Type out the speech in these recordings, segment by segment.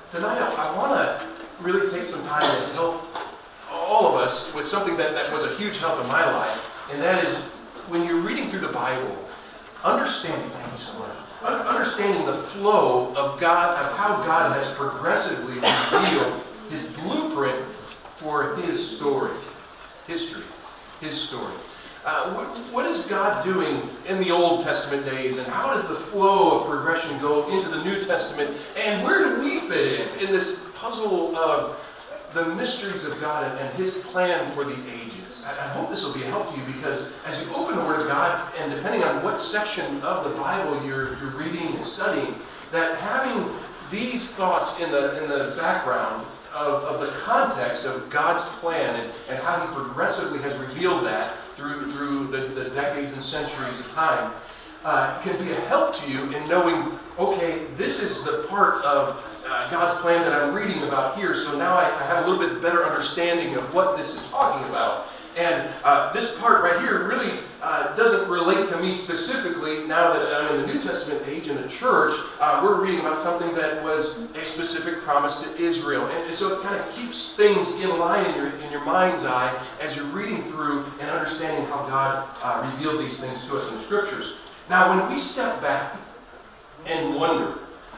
tonight I want to really take some time and help all of us with something that was a huge help in my life, and that is when you're reading through the Bible, understanding, thank you so much, understanding the flow of God, of how God has progressively revealed His blueprint for His story, history, His story. What is God doing in the Old Testament days, and how does the flow of progression go into the New Testament, and where do we fit in this puzzle of the mysteries of God and His plan for the ages? I hope this will be a help to you, because as you open the Word of God, and depending on what section of the Bible you're reading and studying, that having these thoughts in the background of the context of God's plan and how He progressively has revealed that through the decades and centuries of time, can be a help to you in knowing, okay, this is the part of God's plan that I'm reading about here, so now I have a little bit better understanding of what this is talking about. And this part right here really doesn't relate to me specifically now that I'm in the New Testament age in the church. We're reading about something that was a specific promise to Israel. And so it kind of keeps things in line in your mind's eye as you're reading through and understanding how God revealed these things to us in the Scriptures. Now, when we step back and wonder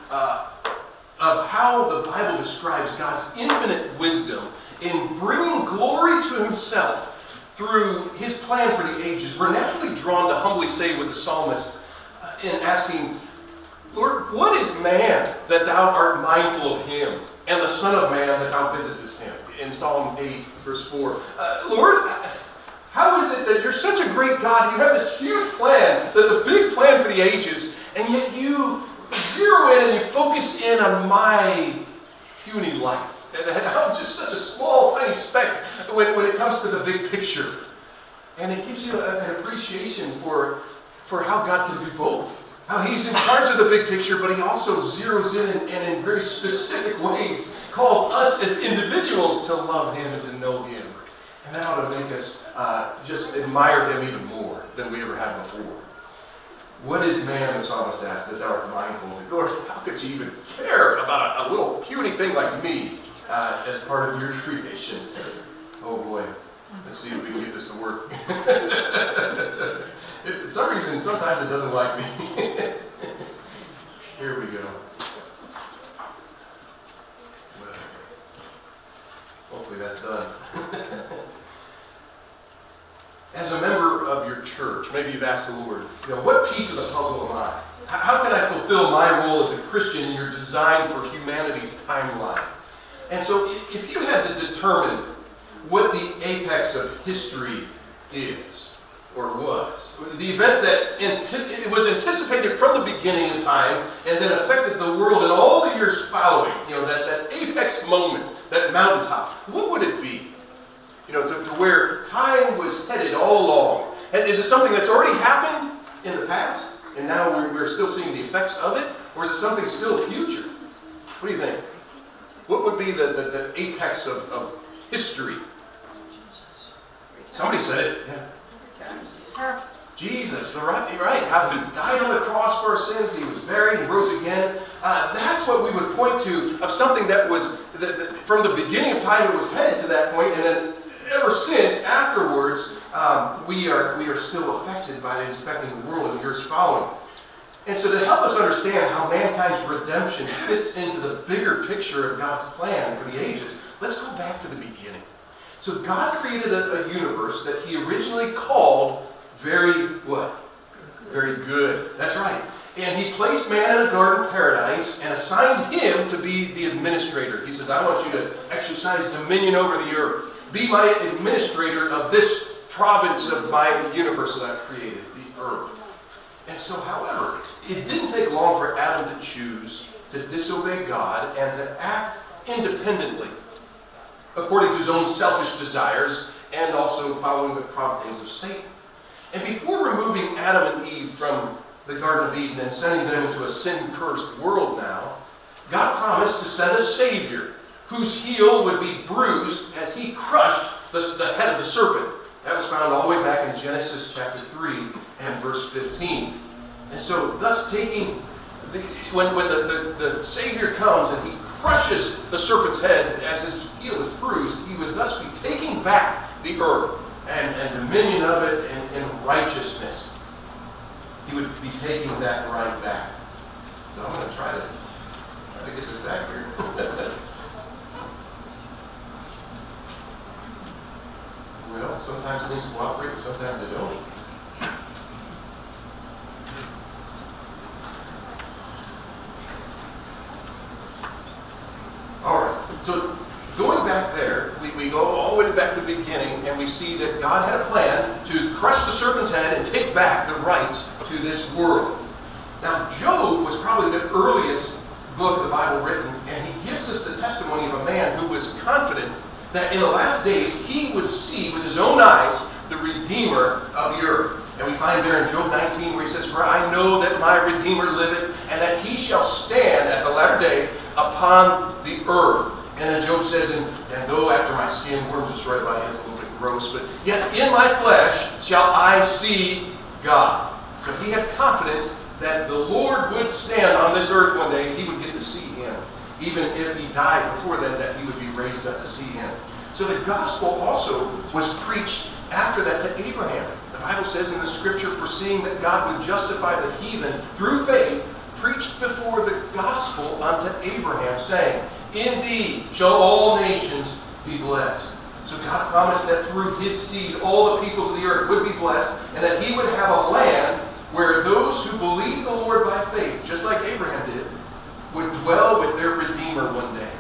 of how the Bible describes God's infinite wisdom in bringing glory to Himself through His plan for the ages, we're naturally drawn to humbly say with the psalmist in asking, Lord, what is man that Thou art mindful of him, and the Son of Man that Thou visitest him? In Psalm 8, verse 4. Lord, how is it that You're such a great God? You have this huge plan, the big plan for the ages, and yet You zero in and You focus in on my puny life. And I'm just such a small, tiny speck when it comes to the big picture. And it gives you an appreciation for how God can do both. How He's in charge of the big picture, but He also zeroes in and in very specific ways calls us as individuals to love Him and to know Him. And that ought to make us just admire Him even more than we ever have before. What is man, the psalmist asks, that Thou art mindful of? Lord, how could You even care about a little puny thing like me as part of Your creation? Oh boy, let's see if we can get this to work. For some reason, sometimes it doesn't like me. Here we go. Well, hopefully that's done. As a member of your church, maybe you've asked the Lord, what piece of the puzzle am I? How can I fulfill my role as a Christian in Your design for humanity's timeline? And so if you had to determine what the apex of history is, or was, the event that it was anticipated from the beginning of time and then affected the world in all the years following, that apex moment, that mountaintop, what would it be? To where time was headed all along. And is it something that's already happened in the past, and now we're still seeing the effects of it? Or is it something still future? What do you think? What would be the apex of history? Somebody said it. Yeah. Jesus, right? How He died on the cross for our sins. He was buried. He rose again. That's what we would point to of something that was, from the beginning of time, it was headed to that point, and then ever since, afterwards, we are still affected by it, inspecting the world in the years following. And so to help us understand how mankind's redemption fits into the bigger picture of God's plan for the ages, let's go back to the beginning. So God created a universe that He originally called very what? Very good. That's right. And He placed man in a garden paradise and assigned him to be the administrator. He says, I want you to exercise dominion over the earth. Be my administrator of this province of my universe that I've created, the earth. And so, however, it didn't take long for Adam to choose to disobey God and to act independently, according to his own selfish desires and also following the promptings of Satan. And before removing Adam and Eve from the Garden of Eden and sending them into a sin-cursed world now, God promised to send a Savior whose heel would be bruised as He crushed the head of the serpent. That was found all the way back in Genesis chapter 3 and verse 15. And so, thus taking, when the Savior comes and He crushes the serpent's head as his heel is bruised, he would thus be taking back the earth and dominion of it in righteousness. He would be taking that right back. So I'm going to try to get this back here. Well, sometimes things cooperate, sometimes they don't. All right. So going back there, we go all the way back to the beginning, and we see that God had a plan to crush the serpent's head and take back the rights to this world. Now, Job was probably the earliest book of the Bible written, and he gives us the testimony of a man who was confident that in the last days he would see with his own eyes the Redeemer of the earth. And we find there in Job 19 where he says, "For I know that my Redeemer liveth, and that he shall stand at the latter day upon the earth." And then Job says, and though after my skin worms destroy the body, that's a little bit gross, but yet in my flesh shall I see God. So he had confidence that the Lord would stand on this earth one day, he would get to see him. Even if he died before then, that he would be raised up to see him. So the gospel also was preached after that to Abraham. The Bible says in the scripture, foreseeing that God would justify the heathen through faith, preached before the gospel unto Abraham, saying, "In thee shall all nations be blessed." So God promised that through his seed all the peoples of the earth would be blessed, and that he would have a land where those who believe the Lord by faith, just like Abraham did, would dwell with their Redeemer one day.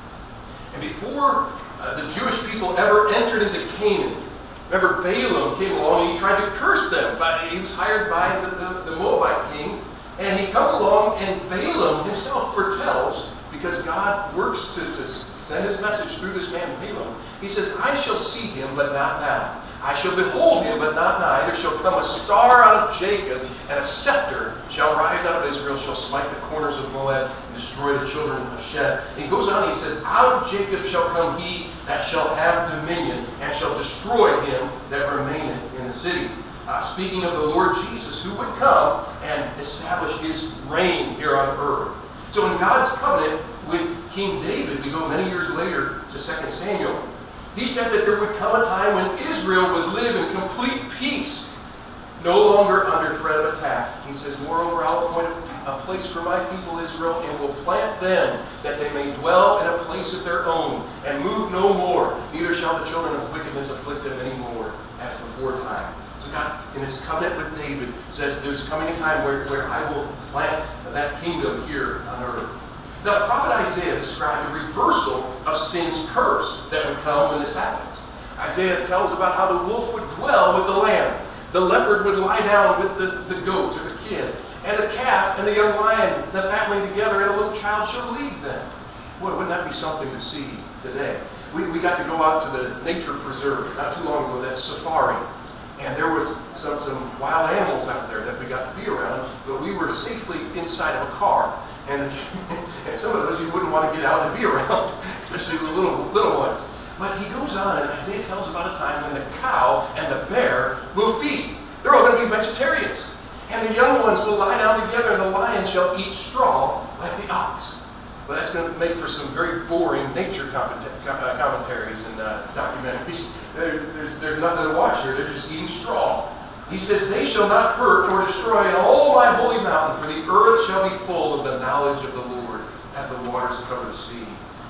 And before the Jewish people ever entered into Canaan, remember Balaam came along and he tried to curse them. He was hired by the Moabite king, and he comes along and Balaam himself foretells, because God works to send his message through this man Balaam. He says, "I shall see him, but not now. I shall behold him, but not nigh. There shall come a star out of Jacob, and a scepter shall rise out of Israel, shall smite the corners of Moab, and destroy the children of Shem." And he goes on, and he says, "Out of Jacob shall come he that shall have dominion, and shall destroy him that remaineth in the city." Speaking of the Lord Jesus, who would come and establish his reign here on earth. So in God's covenant with King David, we go many years later to 2 Samuel, he said that there would come a time when Israel would live in complete peace, no longer under threat of attack. He says, "Moreover, I'll appoint a place for my people Israel, and will plant them, that they may dwell in a place of their own, and move no more. Neither shall the children of wickedness afflict them any more, as before time." So God, in his covenant with David, says there's coming a time where I will plant that kingdom here on earth. Now, the prophet Isaiah described a reversal of sin's curse that would come when this happens. Isaiah tells about how the wolf would dwell with the lamb. The leopard would lie down with the goat or the kid. And the calf and the young lion, the fatling together, and a little child shall lead them. Boy, wouldn't that be something to see today? We got to go out to the nature preserve not too long ago, that safari. And there was some wild animals out there that we got to be around, but we were safely inside of a car. And some of those you wouldn't want to get out and be around, especially the little ones. But he goes on, and Isaiah tells about a time when the cow and the bear will feed. They're all going to be vegetarians. And the young ones will lie down together, and the lion shall eat straw like the ox. Well, that's going to make for some very boring nature commentaries and documentaries. There's nothing to watch here. They're just eating straw. He says, "They shall not hurt nor destroy in all my holy mountain, for the earth shall be full of the knowledge of the Lord, as the waters cover the sea."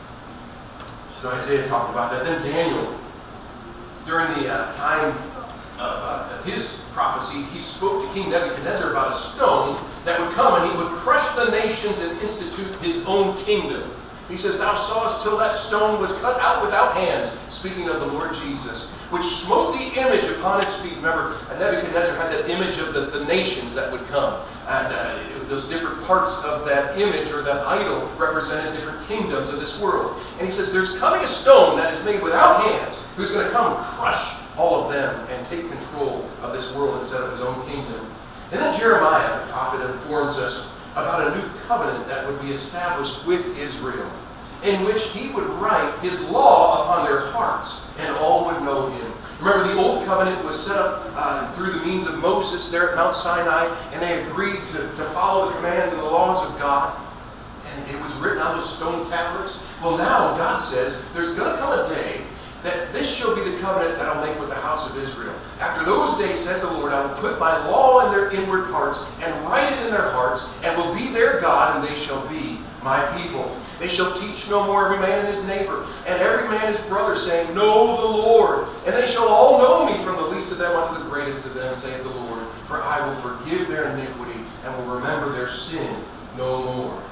So Isaiah talked about that. Then Daniel, during the time of his prophecy, he spoke to King Nebuchadnezzar about a stone that would come, and he would crush the nations and institute his own kingdom. He says, "Thou sawest till that stone was cut out without hands," speaking of the Lord Jesus, "which smote the image upon his feet." Remember, Nebuchadnezzar had that image of the nations that would come. And those different parts of that image or that idol represented different kingdoms of this world. And he says, there's coming a stone that is made without hands, who's going to come and crush all of them and take control of this world and set up his own kingdom. And then Jeremiah, the prophet, informs us about a new covenant that would be established with Israel, in which he would write his law upon their hearts, and all would know him. Remember, the old covenant was set up through the means of Moses there at Mount Sinai, and they agreed to follow the commands and the laws of God. And it was written on those stone tablets. Well, now God says there's going to come a day that this shall be the covenant that I'll make with the house of Israel. After those days, said the Lord, I will put my law in their inward parts and write it in their hearts, and will be their God, and they shall be my people. They shall teach no more every man and his neighbor, and every man his brother, saying, Know the Lord. And they shall all know me, from the least of them unto the greatest of them, saith the Lord. For I will forgive their iniquity, and will remember their sin no more.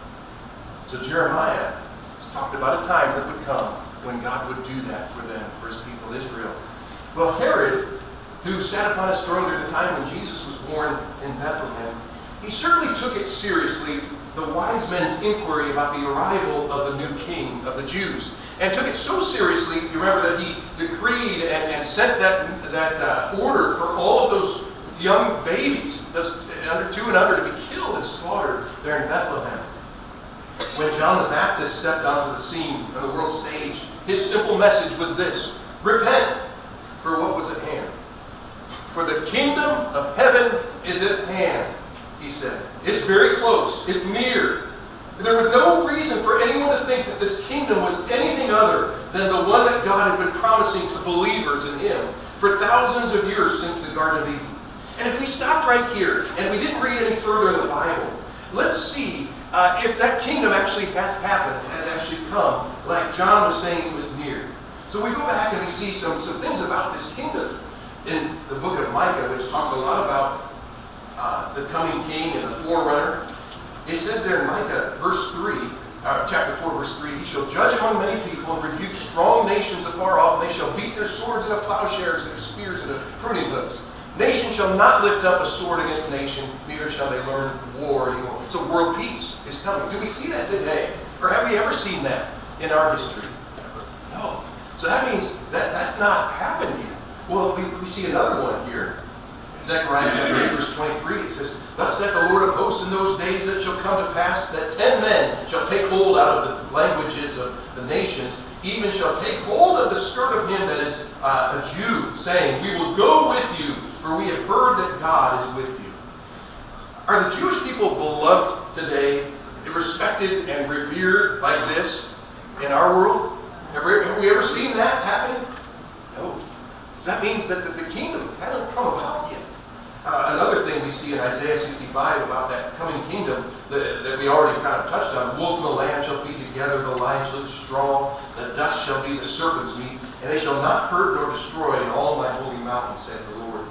So Jeremiah talked about a time that would come when God would do that for them, for his people Israel. Well, Herod, who sat upon his throne during the time when Jesus was born in Bethlehem, he certainly took it seriously, the wise men's inquiry about the arrival of the new king of the Jews, and took it so seriously, you remember that he decreed and sent that order for all of those young babies, those under 2 and under, to be killed and slaughtered there in Bethlehem. When John the Baptist stepped onto the scene on the world stage, his simple message was this: repent, for what was at hand. For the kingdom of heaven is at hand, he said. It's very close. It's near. There was no reason for anyone to think that this kingdom was anything other than the one that God had been promising to believers in him for thousands of years since the Garden of Eden. And if we stopped right here and we didn't read any further in the Bible, let's see if that kingdom actually has happened, has actually come, like John was saying it was near. So we go back and we see some things about this kingdom in the book of Micah, which talks a lot about the coming king and the forerunner. It says there in Micah, chapter 4, verse 3, He shall judge among many people and rebuke strong nations afar off, and they shall beat their swords into plowshares and their spears into pruning hooks. Nation shall not lift up a sword against nation, neither shall they learn war anymore. So world peace is coming. Do we see that today? Or have we ever seen that in our history? No. So that means that's not happened yet. Well, we see another one here. In Zechariah chapter 8, verse 23, it says, Thus saith the Lord of hosts, in those days it shall come to pass that 10 men shall take hold out of the languages of the nations, even shall take hold of the skirt of him that is a Jew, saying, We will go with you, for we have heard that God is with you. Are the Jewish people beloved today, respected and revered like this in our world? Have we ever seen that happen? No. So that means that the kingdom hasn't come about yet. Another thing we see in Isaiah 65 about that coming kingdom that we already kind of touched on: the wolf and the lamb shall feed together, the lion shall eat straw, the dust shall be the serpent's meat, and they shall not hurt nor destroy in all my holy mountain, saith the Lord.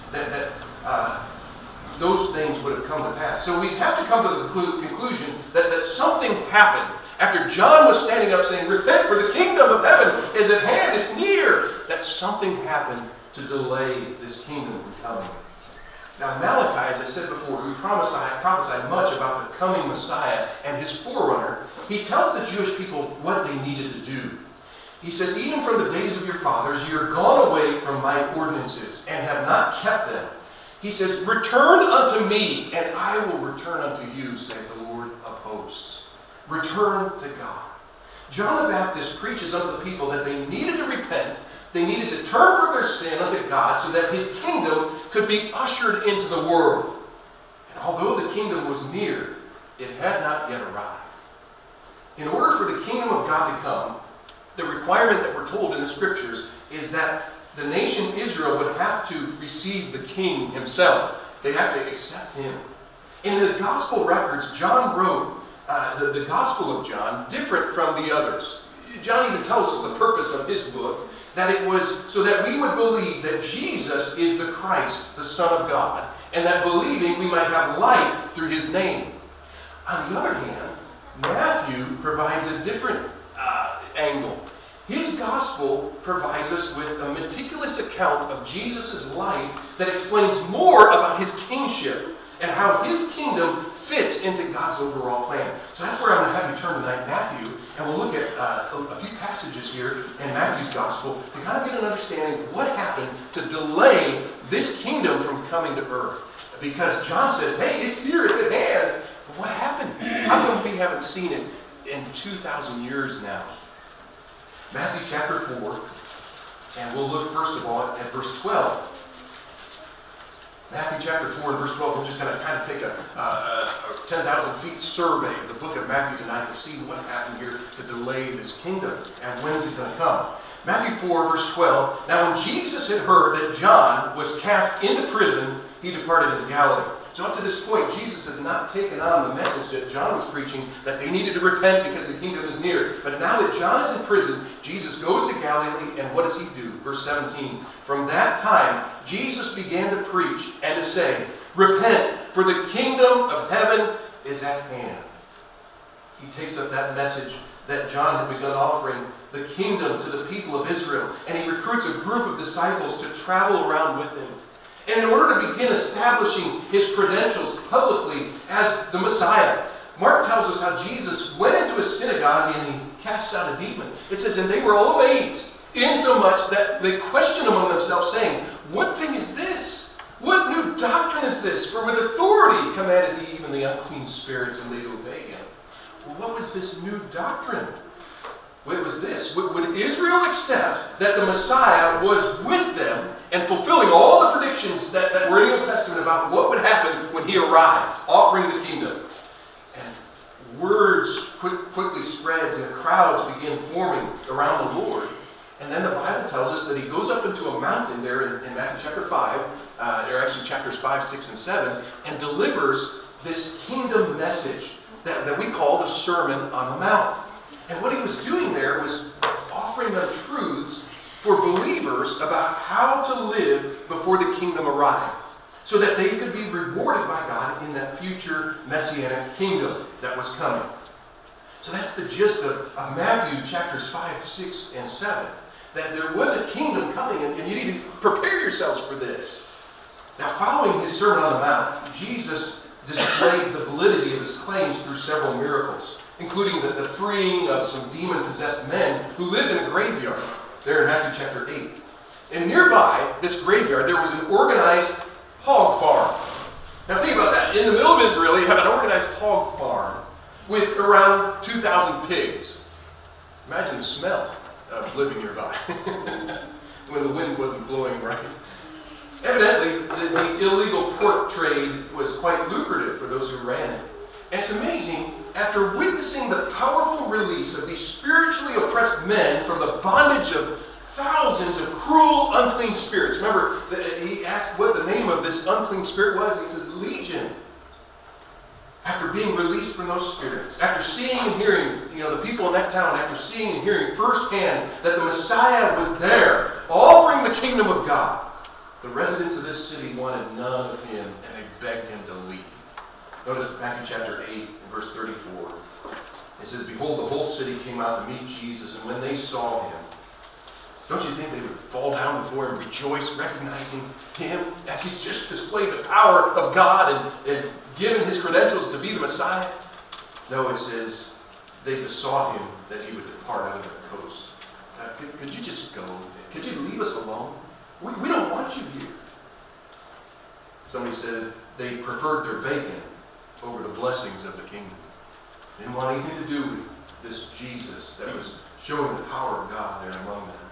Those things would have come to pass. So we have to come to the conclusion that something happened. After John was standing up saying, Repent, for the kingdom of heaven is at hand, it's near, that something happened to delay this kingdom from coming. Now Malachi, as I said before, who prophesied much about the coming Messiah and his forerunner, he tells the Jewish people what they needed to do. He says, Even from the days of your fathers, you are gone away from my ordinances, and have not kept them. He says, Return unto me, and I will return unto you, saith the Lord of hosts. Return to God. John the Baptist preaches unto the people that they needed to repent, they needed to turn from their sin unto God, so that his kingdom could be ushered into the world. And although the kingdom was near, it had not yet arrived. In order for the kingdom of God to come, the requirement that we're told in the scriptures is that the nation Israel would have to receive the king himself. They have to accept him. And in the gospel records, John wrote the Gospel of John different from the others. John even tells us the purpose of his book, that it was so that we would believe that Jesus is the Christ, the Son of God, and that believing we might have life through his name. On the other hand, Matthew provides a different angle. His gospel provides us with a meticulous account of Jesus' life that explains more about his kingship and how his kingdom fits into God's overall plan. So that's where I'm going to have you turn tonight, Matthew, and we'll look at a few passages here in Matthew's gospel to kind of get an understanding of what happened to delay this kingdom from coming to earth. Because John says, hey, it's here, it's at hand. But what happened? How come we haven't seen it in 2,000 years now? Matthew chapter 4, and we'll look first of all at verse 12. Matthew chapter 4 and verse 12, we're just going to kind of take a 10,000 feet survey of the book of Matthew tonight to see what happened here to delay this kingdom and when's it going to come. Matthew 4 verse 12, now when Jesus had heard that John was cast into prison, he departed into Galilee. So up to this point, Jesus has not taken on the message that John was preaching, that they needed to repent because the kingdom is near. But now that John is in prison, Jesus goes to Galilee, and what does he do? Verse 17, from that time, Jesus began to preach and to say, repent, for the kingdom of heaven is at hand. He takes up that message that John had begun offering, the kingdom to the people of Israel, and he recruits a group of disciples to travel around with him. And in order to begin establishing his credentials publicly as the Messiah, Mark tells us how Jesus went into a synagogue and he cast out a demon. It says, and they were all amazed, insomuch that they questioned among themselves, saying, what thing is this? What new doctrine is this? For with authority commanded he even the unclean spirits, and they obey him. Well, what was this new doctrine? What was this? Would Israel accept that the Messiah was with them and fulfilling all the predictions that were in the Old Testament about what would happen when he arrived, offering the kingdom? And words quickly spreads and crowds begin forming around the Lord. And then the Bible tells us that he goes up into a mountain there in Matthew chapter 5, or actually chapters 5, 6, and 7, and delivers this kingdom message that we call the Sermon on the Mount. And what he was doing there was offering them truths for believers about how to live before the kingdom arrived, so that they could be rewarded by God in that future messianic kingdom that was coming. So that's the gist of Matthew chapters 5, 6, and 7. That there was a kingdom coming, and you need to prepare yourselves for this. Now, following his Sermon on the Mount, Jesus displayed the validity of his claims through several miracles, including the freeing of some demon-possessed men who lived in a graveyard, there in Matthew chapter 8. And nearby this graveyard, there was an organized hog farm. Now think about that. In the middle of Israel, you have an organized hog farm with around 2,000 pigs. Imagine the smell of living nearby when the wind wasn't blowing right. Evidently, the illegal pork trade was quite lucrative for those who ran it. And it's amazing, after witnessing the powerful release of these spiritually oppressed men from the bondage of thousands of cruel, unclean spirits. Remember, he asked what the name of this unclean spirit was. He says, Legion. After being released from those spirits, after seeing and hearing, the people in that town, after seeing and hearing firsthand that the Messiah was there, offering the kingdom of God, the residents of this city wanted none of him, and they begged him to leave. Notice Matthew chapter 8 and verse 34. It says, behold, the whole city came out to meet Jesus, and when they saw him, don't you think they would fall down before him, rejoice, recognizing him as he's just displayed the power of God and given his credentials to be the Messiah? No, it says they besought him that he would depart out of their coast. Could you just go? Could you leave us alone? We don't want you here. Somebody said they preferred their bacon over the blessings of the kingdom. They didn't want anything to do with this Jesus that was showing the power of God there among them.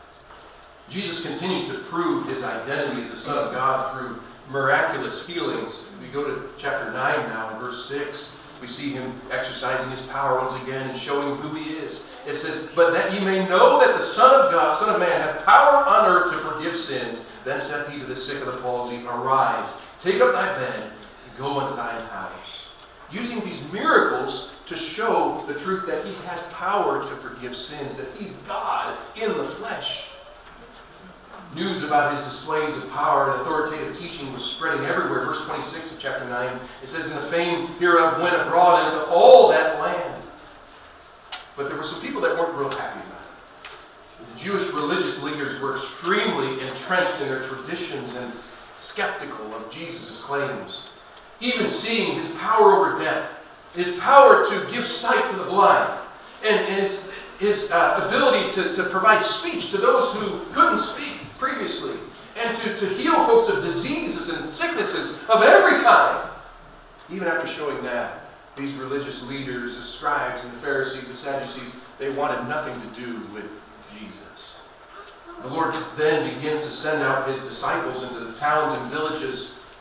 Jesus continues to prove his identity as the Son of God through miraculous healings. We go to chapter 9 now in verse 6. We see him exercising his power once again and showing who he is. It says, but that ye may know that the Son of God, Son of Man, hath power on earth to forgive sins. Then saith he to the sick of the palsy, arise, take up thy bed, and go unto thine house. Using these miracles to show the truth that he has power to forgive sins, that he's God in the flesh. News about his displays of power and authoritative teaching was spreading everywhere. Verse 26 of chapter 9, it says, and the fame hereof went abroad into all that land. But there were some people that weren't real happy about it. The Jewish religious leaders were extremely entrenched in their traditions and skeptical of Jesus' claims. Even seeing his power over death, his power to give sight to the blind, and his ability to provide speech to those who couldn't speak previously, and to heal folks of diseases and sicknesses of every kind. Even after showing that, these religious leaders, the scribes and the Pharisees, the Sadducees, they wanted nothing to do with Jesus. The Lord then begins to send out his disciples into the towns and villages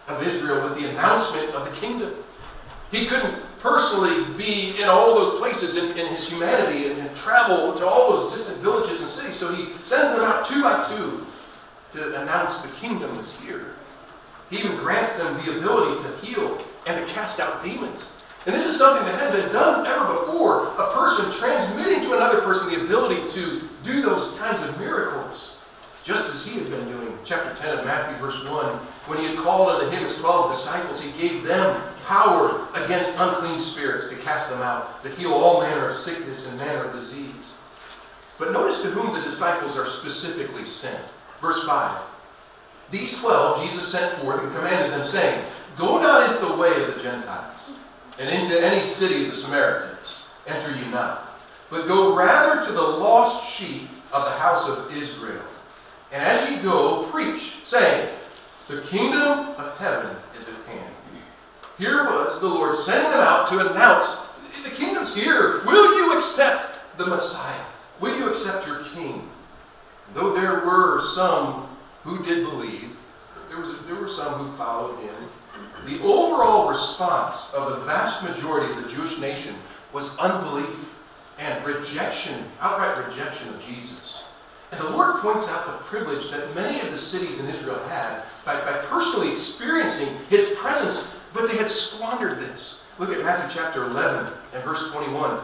of Israel with the announcement of the kingdom. He couldn't personally be in all those places in his humanity and travel to all those distant villages and cities. So he sends them out 2 by 2 to announce the kingdom is here. He even grants them the ability to heal and to cast out demons. And this is something that hadn't been done ever before. A person transmitting to another person the ability to do those kinds of miracles, just as he had been doing. Chapter 10 of Matthew, verse 1, when he had called unto him his 12 disciples, he gave them power against unclean spirits to cast them out, to heal all manner of sickness and manner of disease. But notice to whom the disciples are specifically sent. Verse 5. These 12 Jesus sent forth and commanded them, saying, Go not into the way of the Gentiles, and into any city of the Samaritans enter ye not, but go rather to the lost sheep of the house of Israel. And as ye go, preach, saying, The kingdom of heaven is at hand. Here was the Lord sending them out to announce, the kingdom's here. Will you accept the Messiah? Will you accept your king? And though there were some who did believe, there were some who followed him, the overall response of the vast majority of the Jewish nation was unbelief and rejection, outright rejection of Jesus. And the Lord points out the privilege that many of the cities in Israel had by personally experiencing his presence, but they had squandered this. Look at Matthew chapter 11 and verse 21.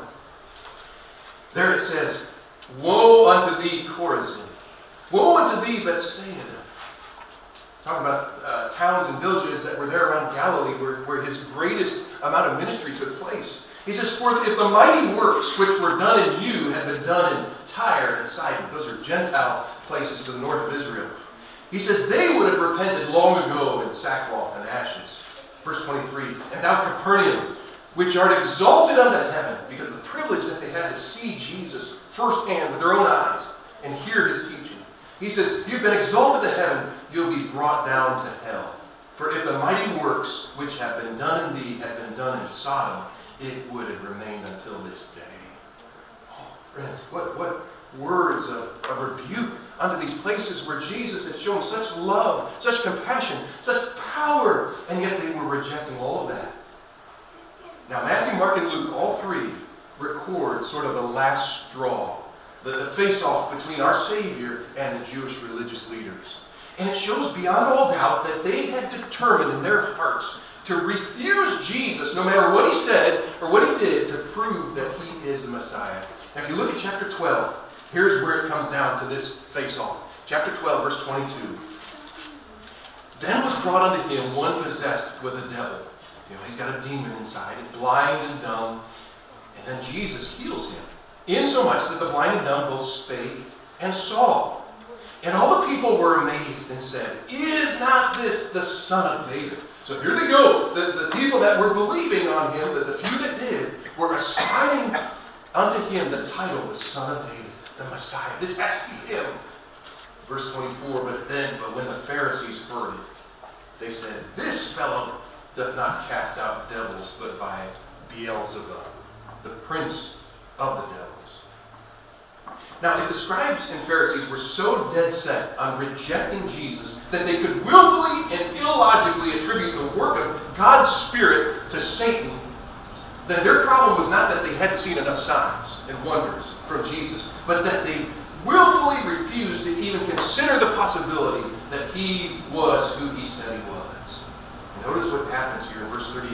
There it says, Woe unto thee, Chorazin! Woe unto thee, Bethsaida! Talking about towns and villages that were there around Galilee where his greatest amount of ministry took place. He says, For if the mighty works which were done in you had been done in Tyre and Sidon, those are Gentile places to the north of Israel. He says, they would have repented long ago in sackcloth and ashes. Verse 23, And thou, Capernaum, which art exalted unto heaven, because of the privilege that they had to see Jesus firsthand with their own eyes and hear his teaching. He says, You've been exalted to heaven, you'll be brought down to hell. For if the mighty works which have been done in thee had been done in Sodom, it would have remained until this day. Oh, friends, what words of rebuke unto these places where Jesus had shown such love, such compassion, such power, and yet they were rejecting all of that. Now, Matthew, Mark, and Luke, all three record sort of the last straw, the face-off between our Savior and the Jewish religious leaders. And it shows beyond all doubt that they had determined in their hearts to refuse Jesus, no matter what he said or what he did, to prove that he is the Messiah. Now, if you look at chapter 12, here's where it comes down to this face-off. Chapter 12, verse 22. Then was brought unto him one possessed with a devil. He's got a demon inside, and blind and dumb. And then Jesus heals him, insomuch that the blind and dumb both spake and saw. And all the people were amazed and said, Is not this the Son of David? So here they go. The people that were believing on him, the few that did, were ascribing unto him the title, the Son of David, the Messiah. This has to be him. Verse 24, But when the Pharisees heard it, they said, This fellow doth not cast out devils, but by Beelzebub, the prince of the devils. Now, if the scribes and Pharisees were so dead set on rejecting Jesus that they could willfully and illogically attribute the work of God's Spirit to Satan, then their problem was not that they hadn't seen enough signs and wonders from Jesus, but that they willfully refused to even consider the possibility that he was who he said he was. Notice what happens here in verse 38.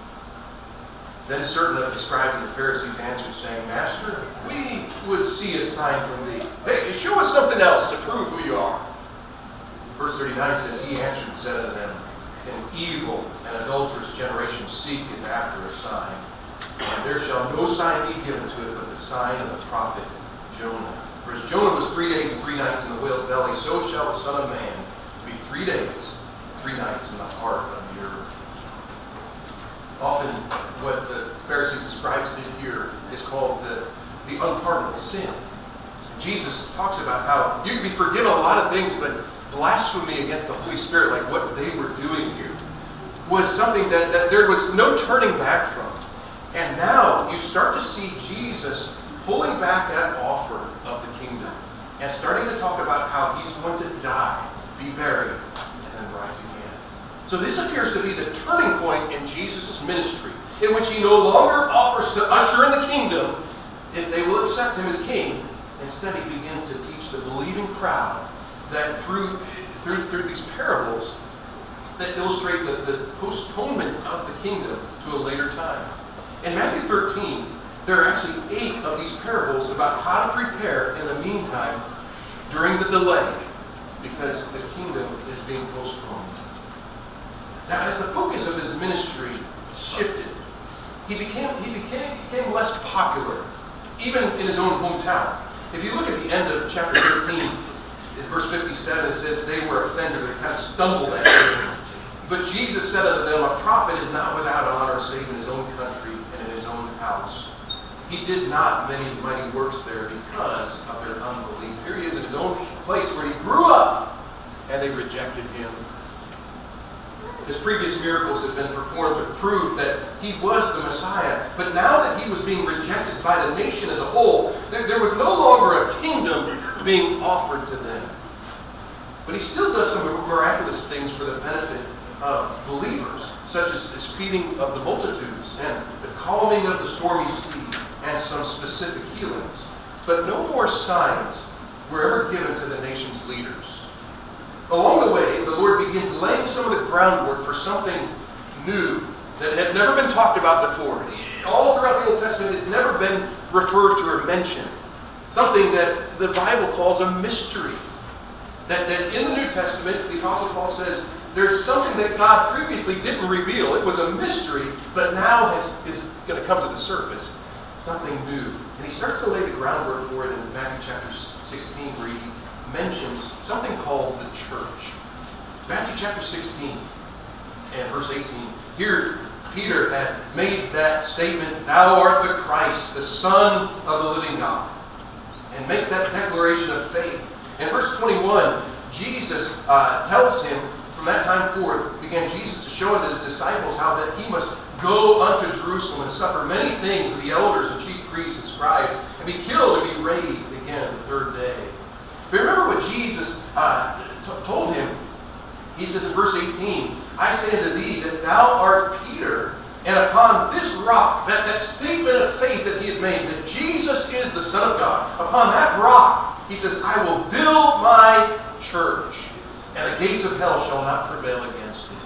Then certain of the scribes and the Pharisees answered, saying, Master, we would see a sign from thee. Hey, show us something else to prove who you are. Verse 39 says, He answered and said unto them, An evil and adulterous generation seeketh after a sign, and there shall no sign be given to it but the sign of the prophet Jonah. For as Jonah was 3 days and 3 nights in the whale's belly, so shall the Son of Man be 3 days, 3 nights in the heart of the earth. Often what the Pharisees and scribes did here is called the unpardonable sin. Jesus talks about how you can be forgiven a lot of things, but blasphemy against the Holy Spirit, like what they were doing here, was something that there was no turning back from. And now you start to see Jesus pulling back that offer of the kingdom and starting to talk about how he's going to die, be buried, and then rise again. So this appears to be the turning point in Jesus' ministry, in which he no longer offers to usher in the kingdom if they will accept him as king. Instead, he begins to teach the believing crowd that through these parables that illustrate the postponement of the kingdom to a later time. In Matthew 13, there are actually 8 of these parables about how to prepare in the meantime during the delay, because the kingdom is being postponed. Now, as the focus of his ministry shifted, he became less popular, even in his own hometown. If you look at the end of chapter 13, in verse 57, it says they were offended, they kind of stumbled at him. But Jesus said unto them, a prophet is not without honor save in his own country and in his own house. He did not many mighty works there because of their unbelief. Here he is in his own place where he grew up, and they rejected him. His previous miracles had been performed to prove that he was the Messiah. But now that he was being rejected by the nation as a whole, there was no longer a kingdom being offered to them. But he still does some miraculous things for the benefit of believers, such as his feeding of the multitudes and the calming of the stormy sea and some specific healings. But no more signs were ever given to the nation's leaders. Along the way, the Lord begins laying some of the groundwork for something new that had never been talked about before. All throughout the Old Testament, it had never been referred to or mentioned. Something that the Bible calls a mystery. That in the New Testament, the Apostle Paul says, there's something that God previously didn't reveal. It was a mystery, but now is going to come to the surface. Something new. And he starts to lay the groundwork for it in Matthew chapter 16, where he mentions something called the church. Matthew chapter 16 and verse 18. Here, Peter had made that statement, thou art the Christ, the Son of the living God. And makes that declaration of faith. In verse 21, Jesus tells him, from that time forth, began Jesus to show unto his disciples how that he must go unto Jerusalem and suffer many things of the elders and chief priests and scribes, and be killed and be raised again the third day. But remember what Jesus told him. He says in verse 18, I say unto thee that thou art Peter, and upon this rock, that statement of faith that he had made, that Jesus is the Son of God, upon that rock, he says, I will build my church, and the gates of hell shall not prevail against it.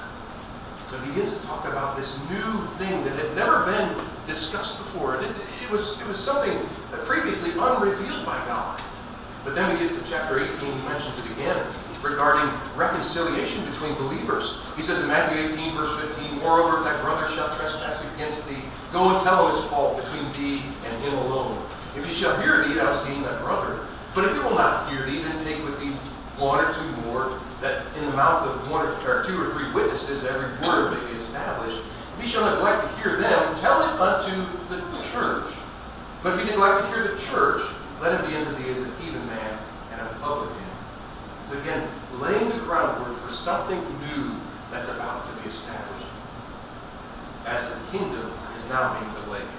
So he begins to talk about this new thing that had never been discussed before. It was something that previously unrevealed by God. But then we get to chapter 18, he mentions it again, regarding reconciliation between believers. He says in Matthew 18, verse 15, moreover, if thy brother shall trespass against thee, go and tell him his fault between thee and him alone. If he shall hear thee, thou hast gained thy brother. But if he will not hear thee, then take with thee one or two more, that in the mouth of one or two or three witnesses every word may be established. If he shall neglect to hear them, tell it unto the church. But if he neglect to hear the church, let him be unto thee as a heathen man and a publican. So again, laying the groundwork for something new that's about to be established, as the kingdom is now being delayed.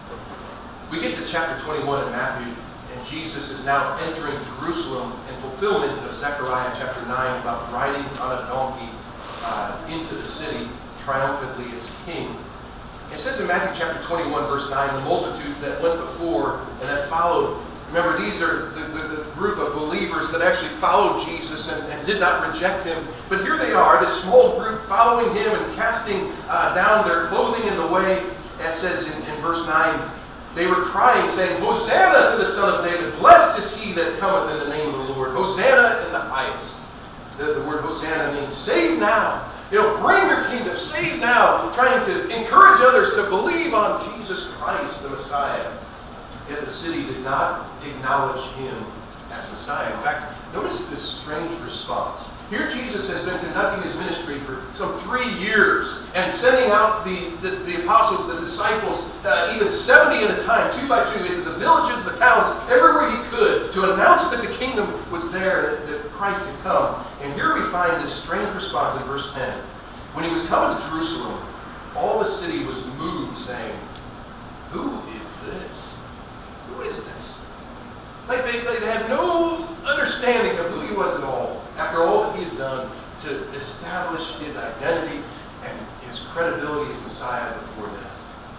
We get to chapter 21 in Matthew, and Jesus is now entering Jerusalem in fulfillment of Zechariah chapter 9 about riding on a donkey into the city triumphantly as king. It says in Matthew chapter 21 verse 9, the multitudes that went before and that followed. Remember, these are the group of believers that actually followed Jesus and did not reject him. But here they are, this small group following him and casting down their clothing in the way. It says in verse 9, they were crying, saying, Hosanna to the Son of David. Blessed is he that cometh in the name of the Lord. Hosanna in the highest. The word Hosanna means save now. Bring your kingdom. Save now. Trying to encourage others to believe on Jesus Christ, the Messiah. Yet the city did not acknowledge him as Messiah. In fact, notice this strange response. Here Jesus has been conducting his ministry for some 3 years and sending out the apostles, the disciples, even 70 at a time, 2 by 2, into the villages, the towns, everywhere he could to announce that the kingdom was there, that Christ had come. And here we find this strange response in verse 10. When he was coming to Jerusalem, all the city was moved, saying, Who is this? Who is this? Like they had no understanding of who he was at all, after all that he had done to establish his identity and his credibility as Messiah before them.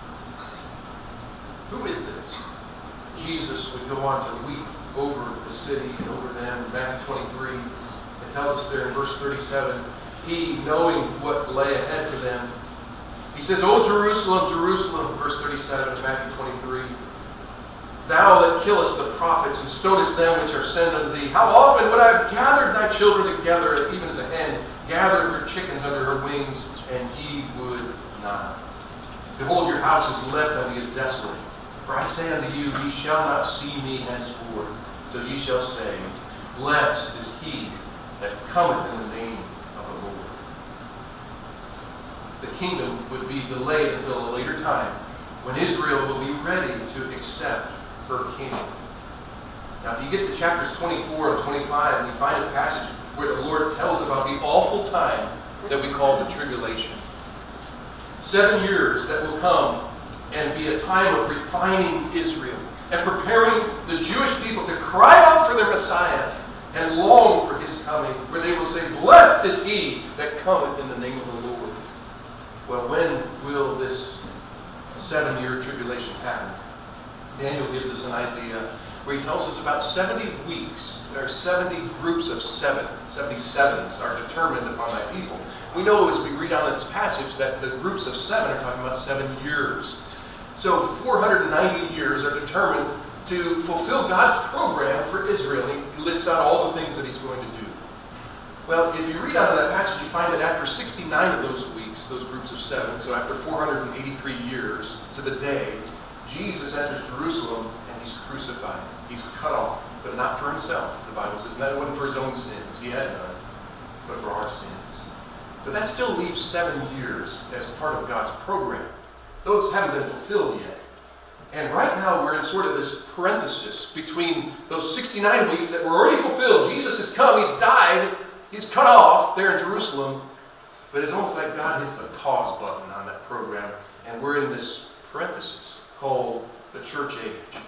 Who is this? Jesus would go on to weep over the city and over them. In Matthew 23, it tells us there in verse 37, he, knowing what lay ahead for them, he says, O Jerusalem, Jerusalem, verse 37 of Matthew 23, thou that killest the prophets and stonest them which are sent unto thee, how often would I have gathered thy children together, even as a hen gathereth her chickens under her wings, and ye would not. Behold, your house is left unto you desolate. For I say unto you, ye shall not see me henceforth, till ye shall say, blessed is he that cometh in the name of the Lord. The kingdom would be delayed until a later time, when Israel will be ready to accept her king. Now, if you get to chapters 24 and 25, you find a passage where the Lord tells about the awful time that we call the tribulation. 7 years that will come and be a time of refining Israel and preparing the Jewish people to cry out for their Messiah and long for his coming, where they will say, blessed is he that cometh in the name of the Lord. Well, when will this 7-year tribulation happen? Daniel gives us an idea where he tells us about 70 weeks. There are 70 groups of 7. 77s are determined upon thy people. We know as we read on this passage that the groups of 7 are talking about 7 years. So 490 years are determined to fulfill God's program for Israel. He lists out all the things that he's going to do. Well, if you read on in that passage, you find that after 69 of those weeks, those groups of 7, so after 483 years to the day, Jesus enters Jerusalem and he's crucified. He's cut off, but not for himself. The Bible says it wasn't for his own sins. He had none, but for our sins. But that still leaves 7 years as part of God's program. Those haven't been fulfilled yet. And right now we're in sort of this parenthesis between those 69 weeks that were already fulfilled. Jesus has come, he's died, he's cut off there in Jerusalem. But it's almost like God hits the pause button on that program. And we're in this parenthesis called the church age.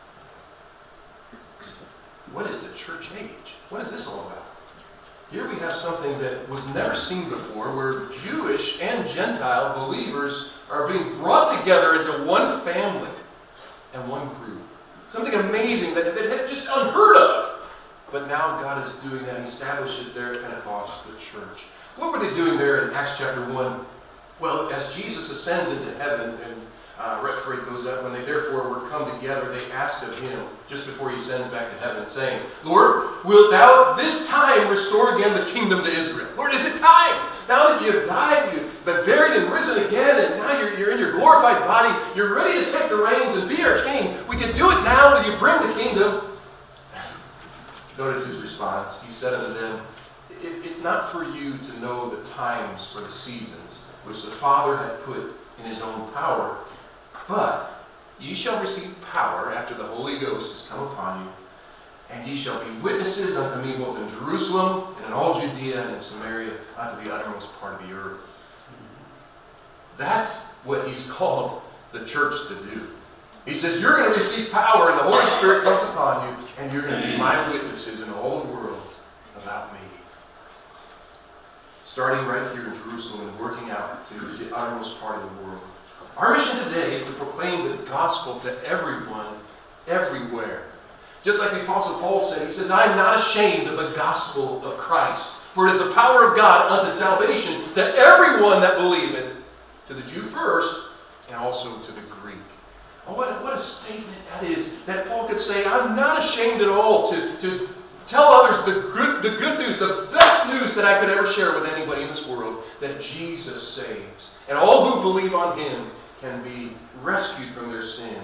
What is the church age? What is this all about? Here we have something that was never seen before, where Jewish and Gentile believers are being brought together into one family and one group. Something amazing that had just unheard of. But now God is doing that and establishes there at Pentecost the church. What were they doing there in Acts chapter 1? Well, as Jesus ascends into heaven and right before he goes up, when they therefore were come together, they asked of him, just before he ascends back to heaven, saying, Lord, wilt thou this time restore again the kingdom to Israel? Lord, is it time? Now that you have died, you've been buried and risen again, and now you're in your glorified body, you're ready to take the reins and be our king. We can do it now as you bring the kingdom. Notice his response. He said unto them, it's not for you to know the times or the seasons which the Father hath put in his own power, but ye shall receive power after the Holy Ghost is come upon you, and ye shall be witnesses unto me both in Jerusalem and in all Judea and in Samaria, unto the uttermost part of the earth. That's what he's called the church to do. He says, you're going to receive power, and the Holy Spirit comes upon you, and you're going to be my witnesses in all the world about me. Starting right here in Jerusalem and working out to the uttermost part of the world. Our mission today is to proclaim the gospel to everyone, everywhere. Just like the Apostle Paul said, he says, I am not ashamed of the gospel of Christ, for it is the power of God unto salvation to everyone that believeth, to the Jew first, and also to the Greek. Oh, what a statement that is, that Paul could say, I'm not ashamed at all to tell others the good news, the best news that I could ever share with anybody in this world, that Jesus saves. And all who believe on him can be rescued from their sin.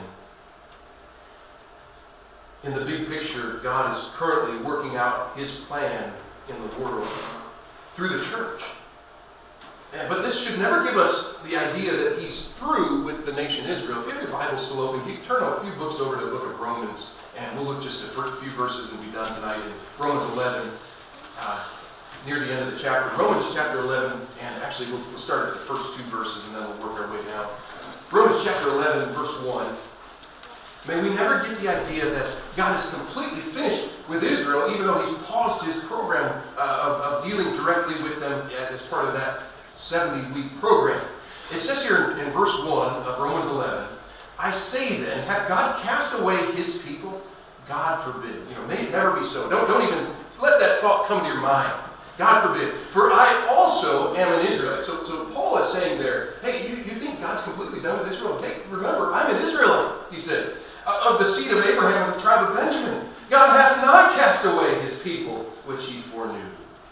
In the big picture, God is currently working out his plan in the world through the church. But this should never give us the idea that he's through with the nation Israel. If you have your Bible still open, you can turn a few books over to the book of Romans, and we'll look just at a few verses and be done tonight in Romans 11, near the end of the chapter. Romans chapter 11, and actually we'll start at the first 2 verses and then we'll work our way down. Romans chapter 11, verse 1. May we never get the idea that God is completely finished with Israel, even though He's paused His program of dealing directly with them as part of that 70-week program. It says here in verse 1 of Romans 11, I say then, hath God cast away His people? God forbid. May it never be so. Don't even let that thought come to your mind. God forbid. For I also am an Israelite. So Paul is saying there, hey, you think God's completely done with Israel? Hey, remember, I'm an Israelite, he says, of the seed of Abraham, of the tribe of Benjamin. God hath not cast away His people, which He foreknew.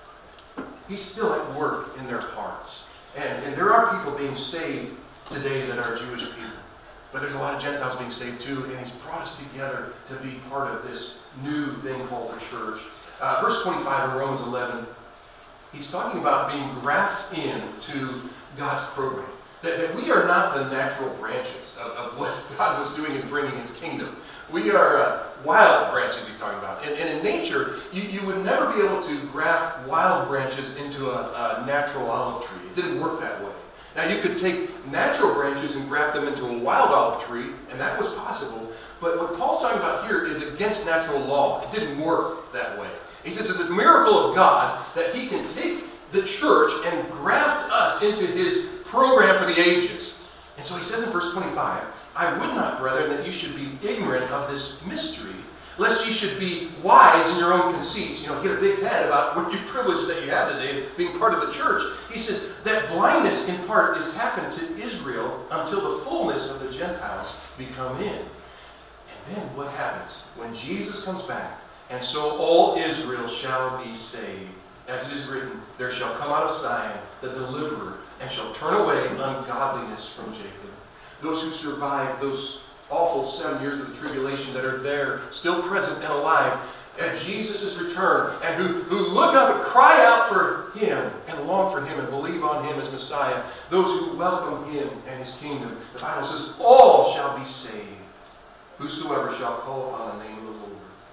He's still at work in their hearts. And there are people being saved today that are Jewish people. But there's a lot of Gentiles being saved too, and He's brought us together to be part of this new thing called the church. Verse 25 in Romans 11, he's talking about being grafted into God's program. That we are not the natural branches of what God was doing in bringing His kingdom. We are wild branches he's talking about. And in nature, you would never be able to graft wild branches into a natural olive tree. It didn't work that way. Now you could take natural branches and graft them into a wild olive tree, and that was possible. But what Paul's talking about here is against natural law. It didn't work that way. He says it's a miracle of God that He can take the church and graft us into His program for the ages. And so he says in verse 25, I would not, brethren, that you should be ignorant of this mystery, lest you should be wise in your own conceits. Get a big head about what you privilege that you have today of being part of the church. He says that blindness in part is happened to Israel until the fullness of the Gentiles become in. And then what happens? When Jesus comes back, and so all Israel shall be saved. As it is written, there shall come out of Zion the deliverer, and shall turn away ungodliness from Jacob. Those who survive those awful 7 years of the tribulation that are there, still present and alive, at Jesus' return, and who look up and cry out for Him, and long for Him, and believe on Him as Messiah, those who welcome Him and His kingdom. The Bible says, all shall be saved, whosoever shall call upon the name of the Lord.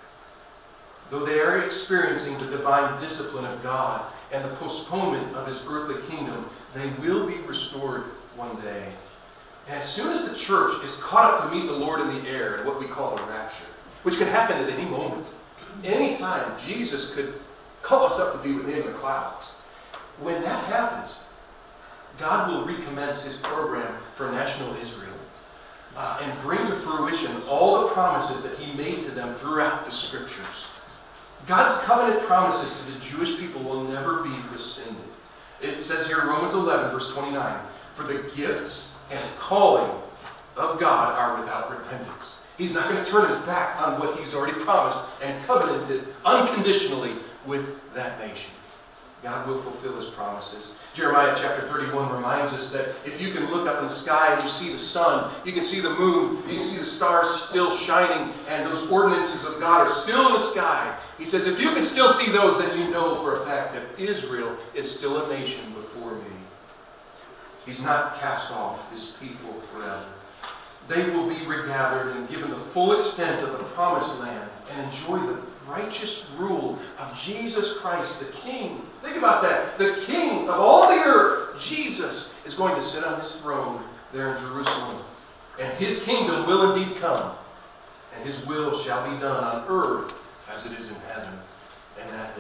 Though they are experiencing the divine discipline of God and the postponement of His earthly kingdom, they will be restored one day. And as soon as the church is caught up to meet the Lord in the air, in what we call the rapture, which could happen at any moment, any time, Jesus could call us up to be with Him in the clouds. When that happens, God will recommence His program for national Israel and bring to fruition all the promises that He made to them throughout the Scriptures. God's covenant promises to the Jewish people will never be rescinded. It says here in Romans 11, verse 29, for the gifts and calling of God are without repentance. He's not going to turn His back on what He's already promised and covenanted unconditionally with that nation. God will fulfill His promises. Jeremiah chapter 31 reminds us that if you can look up in the sky and you see the sun, you can see the moon, you can see the stars still shining, and those ordinances of God are still in the sky. He says, if you can still see those, then you know for a fact that Israel is still a nation before me. He's not cast off His people forever. They will be regathered and given the full extent of the promised land and enjoy the righteous rule of Jesus Christ, the King. Think about that. The King of all the earth, Jesus, is going to sit on His throne there in Jerusalem. And His kingdom will indeed come. And His will shall be done on earth as it is in heaven in that day.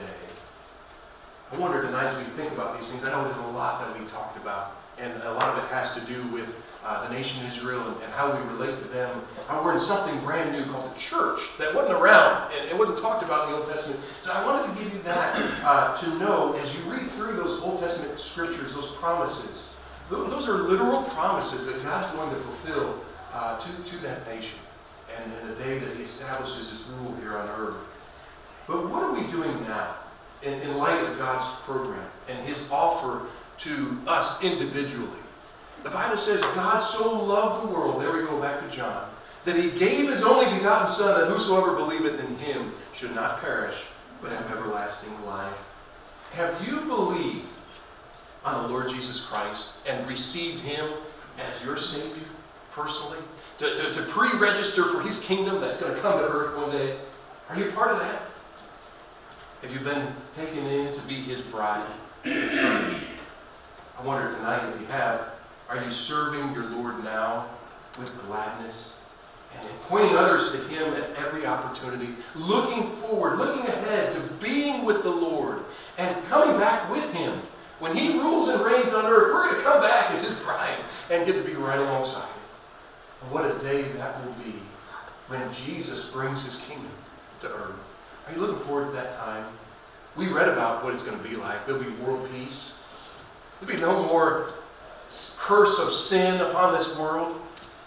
I wonder tonight as we think about these things, I know there's a lot that we talked about. And a lot of it has to do with the nation Israel and how we relate to them. We're in something brand new called the church that wasn't around and it wasn't talked about in the Old Testament. So I wanted to give you that to know as you read through those Old Testament scriptures, those promises. Those are literal promises that God's going to fulfill to that nation and in the day that He establishes His rule here on earth. But what are we doing now in light of God's program and His offer to us individually? The Bible says God so loved the world, there we go back to John, that He gave His only begotten Son, that whosoever believeth in Him should not perish, but have everlasting life. Have you believed on the Lord Jesus Christ and received Him as your Savior personally? To pre-register for His kingdom that's going to come to earth one day? Are you part of that? Have you been taken in to be His bride, the church? I wonder tonight if you have, are you serving your Lord now with gladness and pointing others to Him at every opportunity, looking forward, looking ahead to being with the Lord and coming back with Him. When He rules and reigns on earth, we're going to come back as His bride and get to be right alongside Him. And what a day that will be when Jesus brings His kingdom to earth. Are you looking forward to that time? We read about what it's going to be like. There'll be world peace. There'll be no more curse of sin upon this world.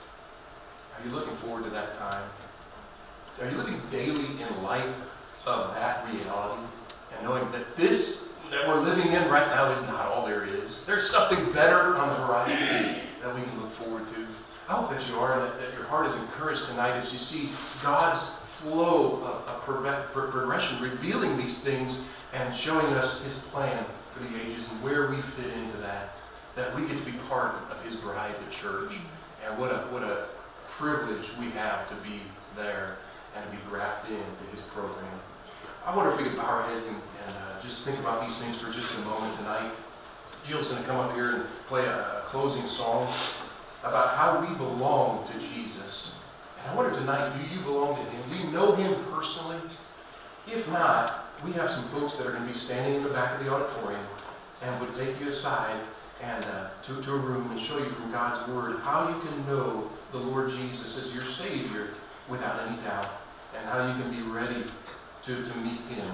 Are you looking forward to that time? Are you living daily in light of that reality and knowing that this that we're living in right now is not all there is? There's something better on the horizon that we can look forward to. I hope that you are, that your heart is encouraged tonight as you see God's flow of progression, revealing these things and showing us His plan for the ages and where we fit into that we get to be part of His bride, the church. And what a privilege we have to be there and to be grafted into His program. I wonder if we could bow our heads and just think about these things for just a moment tonight. Jill's going to come up here and play a closing song about how we belong to Jesus. And I wonder tonight, do you belong to Him? Do you know Him personally? If not, we have some folks that are going to be standing in the back of the auditorium and would take you aside and to a room and show you from God's Word how you can know the Lord Jesus as your Savior without any doubt, and how you can be ready to meet Him,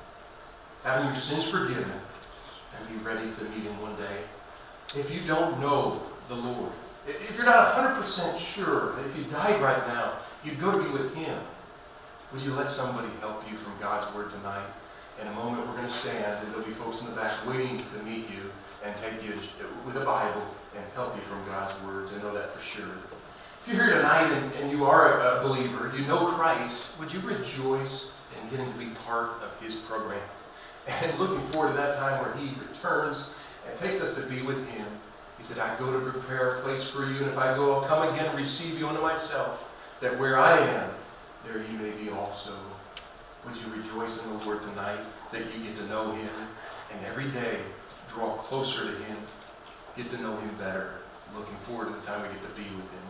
having your sins forgiven, and be ready to meet Him one day. If you don't know the Lord, if you're not 100% sure that if you died right now, you'd go to be with Him, would you let somebody help you from God's Word tonight? In a moment, we're going to stand, and there'll be folks in the back waiting to meet you and take you with a Bible and help you from God's Word to know that for sure. If you're here tonight and you are a believer, you know Christ, would you rejoice in getting to be part of His program? And looking forward to that time where He returns and takes us to be with Him. He said, I go to prepare a place for you, and if I go, I'll come again and receive you unto myself, that where I am, there you may be also. Would you rejoice in the Lord tonight that you get to know Him, and every day draw closer to Him, get to know Him better, looking forward to the time we get to be with Him.